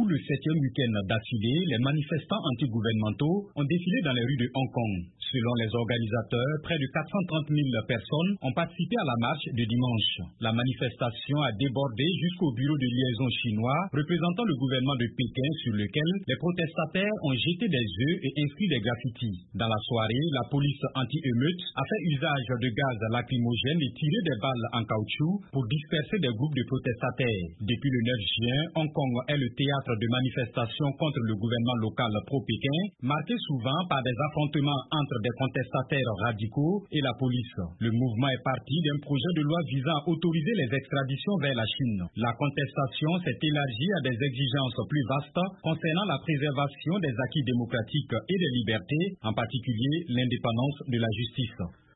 le 7e week-end d'affilée, les manifestants antigouvernementaux ont défilé dans les rues de Hong Kong. Selon les organisateurs, près de 430 000 personnes ont participé à la marche de dimanche. La manifestation a débordé jusqu'au bureau de liaison chinois représentant le gouvernement de Pékin, sur lequel les protestataires ont jeté des œufs et inscrit des graffitis. Dans la soirée, la police anti-émeute a fait usage de gaz lacrymogène et tiré des balles en caoutchouc pour disperser des groupes de protestataires. Depuis le 9 juin, Hong Kong est le théâtre de manifestations contre le gouvernement local pro-Pékin, marqué souvent par des affrontements entre des contestataires radicaux et la police. Le mouvement est parti d'un projet de loi visant à autoriser les extraditions vers la Chine. La contestation s'est élargie à des exigences plus vastes concernant la préservation des acquis démocratiques et des libertés, en particulier l'indépendance de la justice.